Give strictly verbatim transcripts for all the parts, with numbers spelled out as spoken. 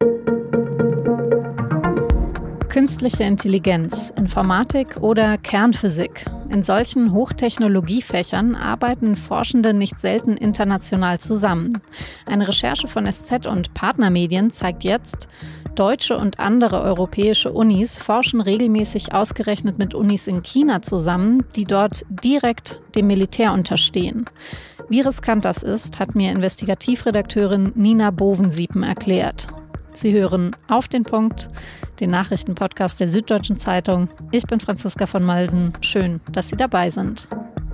Künstliche Intelligenz, Informatik oder Kernphysik. In solchen Hochtechnologiefächern arbeiten Forschende nicht selten international zusammen. Eine Recherche von S Z und Partnermedien zeigt jetzt, deutsche und andere europäische Unis forschen regelmäßig ausgerechnet mit Unis in China zusammen, die dort direkt dem Militär unterstehen. Wie riskant das ist, hat mir Investigativredakteurin Nina Bovensiepen erklärt. Sie hören Auf den Punkt, den Nachrichtenpodcast der Süddeutschen Zeitung. Ich bin Franziska von Malsen. Schön, dass Sie dabei sind.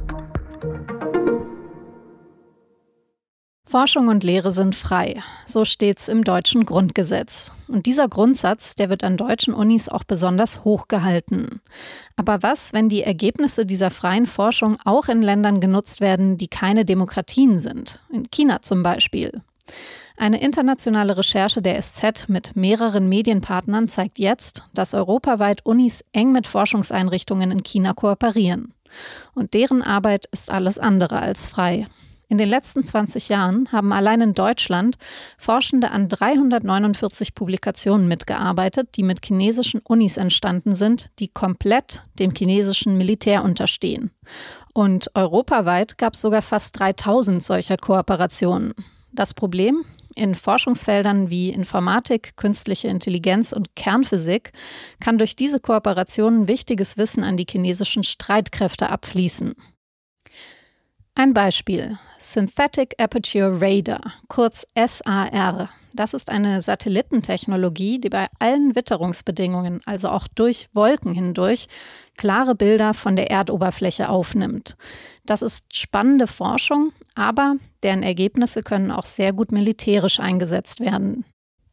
Forschung und Lehre sind frei. So steht's im deutschen Grundgesetz. Und dieser Grundsatz, der wird an deutschen Unis auch besonders hoch gehalten. Aber was, wenn die Ergebnisse dieser freien Forschung auch in Ländern genutzt werden, die keine Demokratien sind? In China zum Beispiel. Eine internationale Recherche der S Z mit mehreren Medienpartnern zeigt jetzt, dass europaweit Unis eng mit Forschungseinrichtungen in China kooperieren. Und deren Arbeit ist alles andere als frei. In den letzten zwanzig Jahren haben allein in Deutschland Forschende an dreihundertneunundvierzig Publikationen mitgearbeitet, die mit chinesischen Unis entstanden sind, die komplett dem chinesischen Militär unterstehen. Und europaweit gab es sogar fast dreitausend solcher Kooperationen. Das Problem? In Forschungsfeldern wie Informatik, künstliche Intelligenz und Kernphysik kann durch diese Kooperationen wichtiges Wissen an die chinesischen Streitkräfte abfließen. Ein Beispiel: Synthetic Aperture Radar, kurz S A R. Das ist eine Satellitentechnologie, die bei allen Witterungsbedingungen, also auch durch Wolken hindurch, klare Bilder von der Erdoberfläche aufnimmt. Das ist spannende Forschung, aber deren Ergebnisse können auch sehr gut militärisch eingesetzt werden.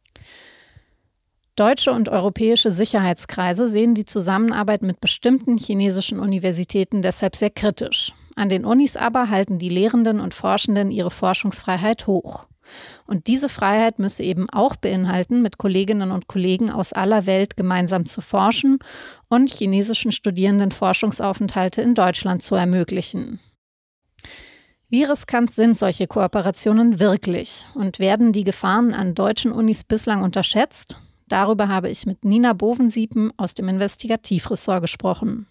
Deutsche und europäische Sicherheitskreise sehen die Zusammenarbeit mit bestimmten chinesischen Universitäten deshalb sehr kritisch. An den Unis aber halten die Lehrenden und Forschenden ihre Forschungsfreiheit hoch. Und diese Freiheit müsse eben auch beinhalten, mit Kolleginnen und Kollegen aus aller Welt gemeinsam zu forschen und chinesischen Studierenden Forschungsaufenthalte in Deutschland zu ermöglichen. Wie riskant sind solche Kooperationen wirklich und werden die Gefahren an deutschen Unis bislang unterschätzt? Darüber habe ich mit Nina Bovensiepen aus dem Investigativressort gesprochen.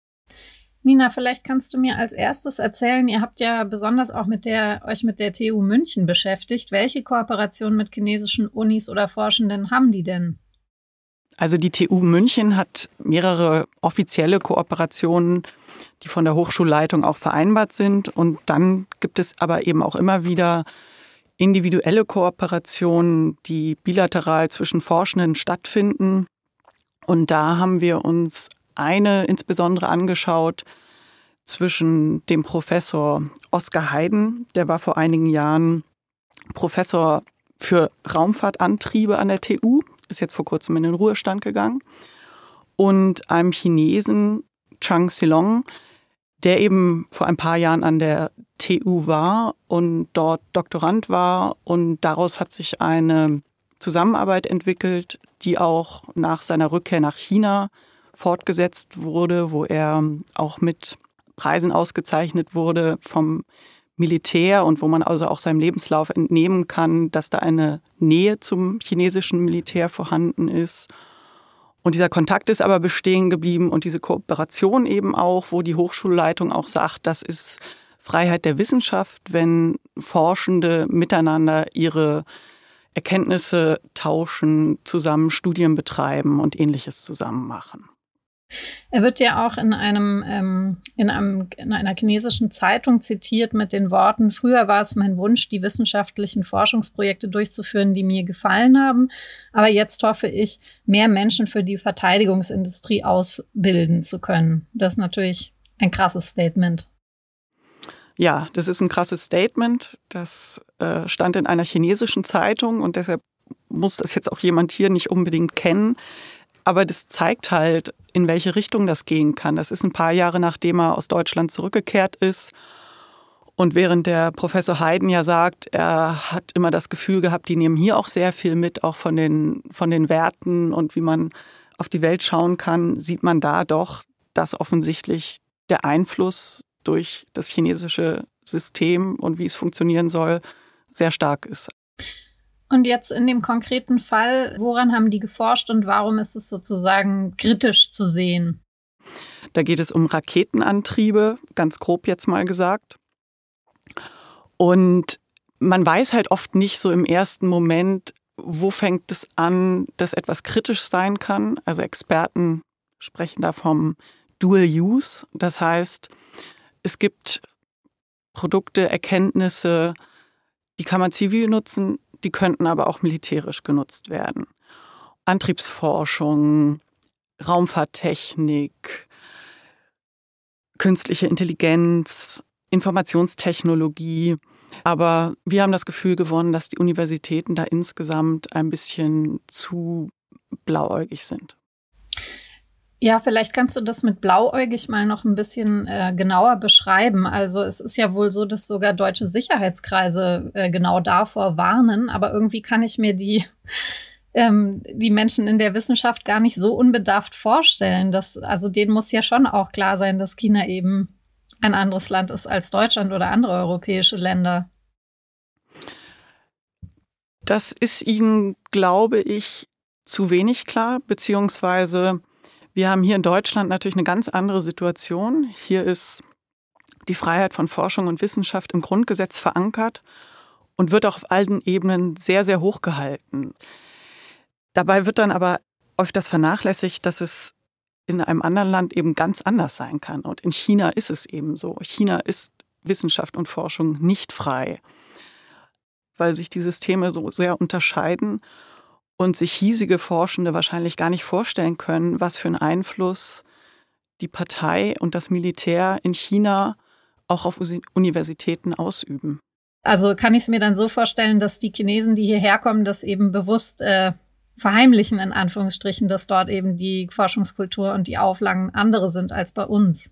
Nina, vielleicht kannst du mir als erstes erzählen, ihr habt ja besonders auch mit der, euch mit der T U München beschäftigt. Welche Kooperationen mit chinesischen Unis oder Forschenden haben die denn? Also die T U München hat mehrere offizielle Kooperationen, die von der Hochschulleitung auch vereinbart sind. Und dann gibt es aber eben auch immer wieder individuelle Kooperationen, die bilateral zwischen Forschenden stattfinden. Und da haben wir uns eine insbesondere angeschaut zwischen dem Professor Oskar Heiden, der war vor einigen Jahren Professor für Raumfahrtantriebe an der T U, ist jetzt vor kurzem in den Ruhestand gegangen, und einem Chinesen, Chang Xilong, der eben vor ein paar Jahren an der T U war und dort Doktorand war. Und daraus hat sich eine Zusammenarbeit entwickelt, die auch nach seiner Rückkehr nach China fortgesetzt wurde, wo er auch mit Preisen ausgezeichnet wurde vom Militär und wo man also auch seinem Lebenslauf entnehmen kann, dass da eine Nähe zum chinesischen Militär vorhanden ist. Und dieser Kontakt ist aber bestehen geblieben und diese Kooperation eben auch, wo die Hochschulleitung auch sagt, das ist Freiheit der Wissenschaft, wenn Forschende miteinander ihre Erkenntnisse tauschen, zusammen Studien betreiben und Ähnliches zusammen machen. Er wird ja auch in einem, ähm, in einem, in einer chinesischen Zeitung zitiert mit den Worten: Früher war es mein Wunsch, die wissenschaftlichen Forschungsprojekte durchzuführen, die mir gefallen haben. Aber jetzt hoffe ich, mehr Menschen für die Verteidigungsindustrie ausbilden zu können. Das ist natürlich ein krasses Statement. Ja, das ist ein krasses Statement. Das äh, stand in einer chinesischen Zeitung und deshalb muss das jetzt auch jemand hier nicht unbedingt kennen. Aber das zeigt halt, in welche Richtung das gehen kann. Das ist ein paar Jahre, nachdem er aus Deutschland zurückgekehrt ist. Und während der Professor Heiden ja sagt, er hat immer das Gefühl gehabt, die nehmen hier auch sehr viel mit, auch von den, von den Werten und wie man auf die Welt schauen kann, sieht man da doch, dass offensichtlich der Einfluss durch das chinesische System und wie es funktionieren soll, sehr stark ist. Und jetzt in dem konkreten Fall, woran haben die geforscht und warum ist es sozusagen kritisch zu sehen? Da geht es um Raketenantriebe, ganz grob jetzt mal gesagt. Und man weiß halt oft nicht so im ersten Moment, wo fängt es an, dass etwas kritisch sein kann. Also Experten sprechen da vom Dual Use. Das heißt, es gibt Produkte, Erkenntnisse, die kann man zivil nutzen, die könnten aber auch militärisch genutzt werden. Antriebsforschung, Raumfahrttechnik, künstliche Intelligenz, Informationstechnologie. Aber wir haben das Gefühl gewonnen, dass die Universitäten da insgesamt ein bisschen zu blauäugig sind. Ja, vielleicht kannst du das mit blauäugig mal noch ein bisschen äh, genauer beschreiben. Also es ist ja wohl so, dass sogar deutsche Sicherheitskreise äh, genau davor warnen. Aber irgendwie kann ich mir die, ähm, die Menschen in der Wissenschaft gar nicht so unbedarft vorstellen. Dass, also denen muss ja schon auch klar sein, dass China eben ein anderes Land ist als Deutschland oder andere europäische Länder. Das ist ihnen, glaube ich, zu wenig klar, beziehungsweise wir haben hier in Deutschland natürlich eine ganz andere Situation. Hier ist die Freiheit von Forschung und Wissenschaft im Grundgesetz verankert und wird auch auf allen Ebenen sehr, sehr hoch gehalten. Dabei wird dann aber öfters vernachlässigt, dass es in einem anderen Land eben ganz anders sein kann. Und in China ist es eben so. China ist Wissenschaft und Forschung nicht frei, weil sich die Systeme so sehr unterscheiden und sich hiesige Forschende wahrscheinlich gar nicht vorstellen können, was für einen Einfluss die Partei und das Militär in China auch auf Universitäten ausüben. Also kann ich es mir dann so vorstellen, dass die Chinesen, die hierher kommen, das eben bewusst äh, verheimlichen, in Anführungsstrichen, dass dort eben die Forschungskultur und die Auflagen andere sind als bei uns.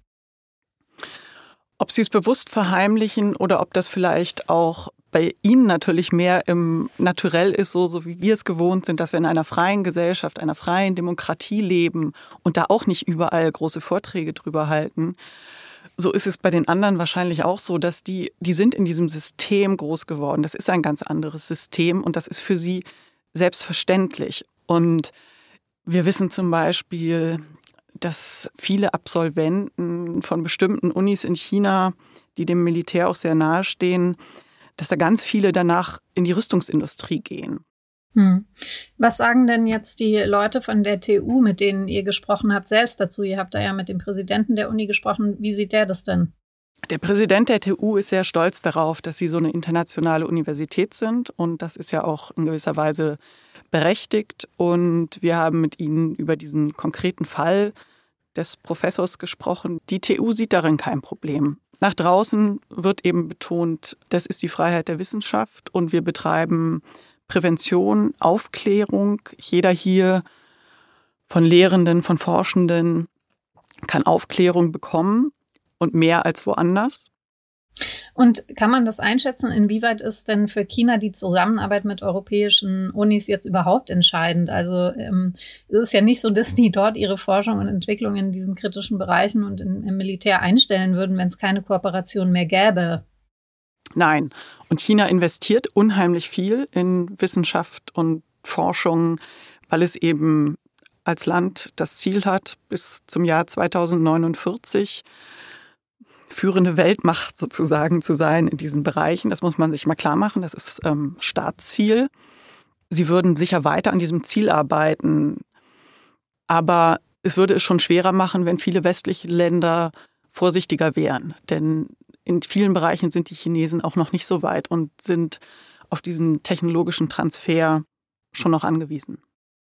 Ob sie es bewusst verheimlichen oder ob das vielleicht auch bei ihnen natürlich mehr im Naturell ist, so, so wie wir es gewohnt sind, dass wir in einer freien Gesellschaft, einer freien Demokratie leben und da auch nicht überall große Vorträge drüber halten. So ist es bei den anderen wahrscheinlich auch so, dass die, die sind in diesem System groß geworden. Das ist ein ganz anderes System und das ist für sie selbstverständlich. Und wir wissen zum Beispiel, dass viele Absolventen von bestimmten Unis in China, die dem Militär auch sehr nahestehen, dass da ganz viele danach in die Rüstungsindustrie gehen. Hm. Was sagen denn jetzt die Leute von der T U, mit denen ihr gesprochen habt, selbst dazu? Ihr habt da ja mit dem Präsidenten der Uni gesprochen. Wie sieht der das denn? Der Präsident der T U ist sehr stolz darauf, dass sie so eine internationale Universität sind. Und das ist ja auch in gewisser Weise berechtigt. Und wir haben mit ihnen über diesen konkreten Fall des Professors gesprochen. Die T U sieht darin kein Problem. Nach draußen wird eben betont, das ist die Freiheit der Wissenschaft und wir betreiben Prävention, Aufklärung. Jeder hier von Lehrenden, von Forschenden kann Aufklärung bekommen und mehr als woanders. Und kann man das einschätzen, inwieweit ist denn für China die Zusammenarbeit mit europäischen Unis jetzt überhaupt entscheidend? Also ähm, es ist ja nicht so, dass die dort ihre Forschung und Entwicklung in diesen kritischen Bereichen und in, im Militär einstellen würden, wenn es keine Kooperation mehr gäbe. Nein. Und China investiert unheimlich viel in Wissenschaft und Forschung, weil es eben als Land das Ziel hat, bis zum Jahr zweitausendneunundvierzig führende Weltmacht sozusagen zu sein in diesen Bereichen. Das muss man sich mal klar machen. Das ist ähm, Staatsziel. Sie würden sicher weiter an diesem Ziel arbeiten. Aber es würde es schon schwerer machen, wenn viele westliche Länder vorsichtiger wären. Denn in vielen Bereichen sind die Chinesen auch noch nicht so weit und sind auf diesen technologischen Transfer schon noch angewiesen.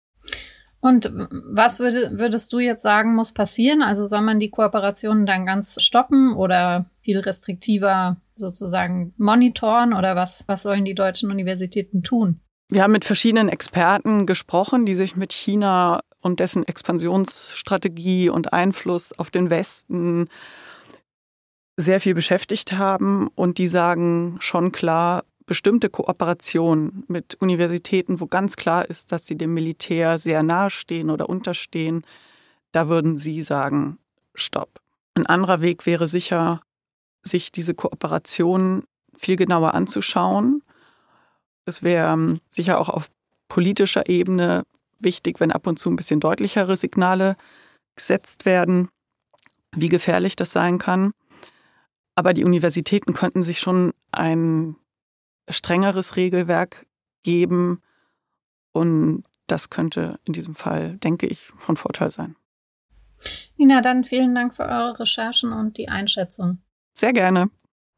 Und was würde, würdest du jetzt sagen, muss passieren? Also soll man die Kooperationen dann ganz stoppen oder viel restriktiver sozusagen monitoren oder was, was sollen die deutschen Universitäten tun? Wir haben mit verschiedenen Experten gesprochen, die sich mit China und dessen Expansionsstrategie und Einfluss auf den Westen sehr viel beschäftigt haben. Und die sagen schon klar, bestimmte Kooperationen mit Universitäten, wo ganz klar ist, dass sie dem Militär sehr nahestehen oder unterstehen, da würden sie sagen, stopp. Ein anderer Weg wäre sicher, sich diese Kooperationen viel genauer anzuschauen, Es wäre sicher auch auf politischer Ebene wichtig, wenn ab und zu ein bisschen deutlichere Signale gesetzt werden, wie gefährlich das sein kann. Aber die Universitäten könnten sich schon ein strengeres Regelwerk geben. Und das könnte in diesem Fall, denke ich, von Vorteil sein. Nina, dann vielen Dank für eure Recherchen und die Einschätzung. Sehr gerne.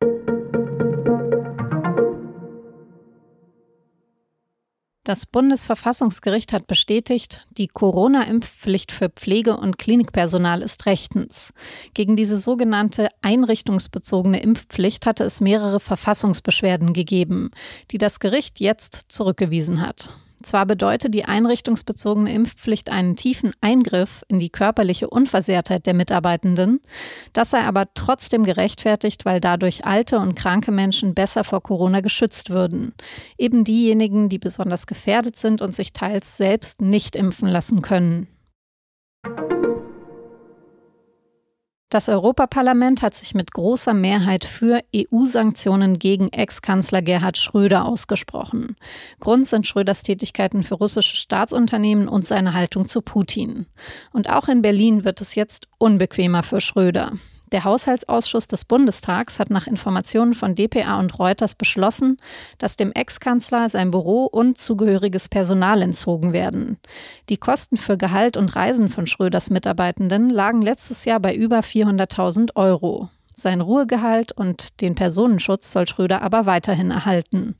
Das Bundesverfassungsgericht hat bestätigt, die Corona-Impfpflicht für Pflege- und Klinikpersonal ist rechtens. Gegen diese sogenannte einrichtungsbezogene Impfpflicht hatte es mehrere Verfassungsbeschwerden gegeben, die das Gericht jetzt zurückgewiesen hat. Zwar bedeutet die einrichtungsbezogene Impfpflicht einen tiefen Eingriff in die körperliche Unversehrtheit der Mitarbeitenden, das sei aber trotzdem gerechtfertigt, weil dadurch alte und kranke Menschen besser vor Corona geschützt würden. Eben diejenigen, die besonders gefährdet sind und sich teils selbst nicht impfen lassen können. Das Europaparlament hat sich mit großer Mehrheit für E U-Sanktionen gegen Ex-Kanzler Gerhard Schröder ausgesprochen. Grund sind Schröders Tätigkeiten für russische Staatsunternehmen und seine Haltung zu Putin. Und auch in Berlin wird es jetzt unbequemer für Schröder. Der Haushaltsausschuss des Bundestags hat nach Informationen von d p a und Reuters beschlossen, dass dem Ex-Kanzler sein Büro und zugehöriges Personal entzogen werden. Die Kosten für Gehalt und Reisen von Schröders Mitarbeitenden lagen letztes Jahr bei über vierhunderttausend Euro. Sein Ruhegehalt und den Personenschutz soll Schröder aber weiterhin erhalten.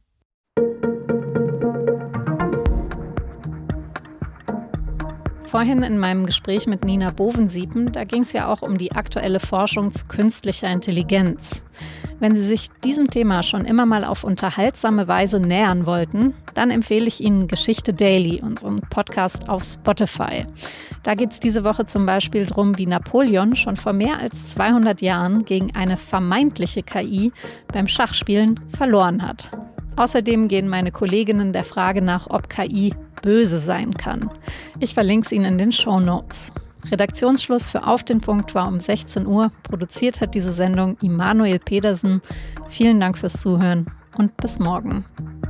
Vorhin in meinem Gespräch mit Nina Bovensiepen, da ging es ja auch um die aktuelle Forschung zu künstlicher Intelligenz. Wenn Sie sich diesem Thema schon immer mal auf unterhaltsame Weise nähern wollten, dann empfehle ich Ihnen Geschichte Daily, unseren Podcast auf Spotify. Da geht es diese Woche zum Beispiel darum, wie Napoleon schon vor mehr als zweihundert Jahren gegen eine vermeintliche K I beim Schachspielen verloren hat. Außerdem gehen meine Kolleginnen der Frage nach, ob K I böse sein kann. Ich verlinke es Ihnen in den Shownotes. Redaktionsschluss für Auf den Punkt war um sechzehn Uhr. Produziert hat diese Sendung Immanuel Pedersen. Vielen Dank fürs Zuhören und bis morgen.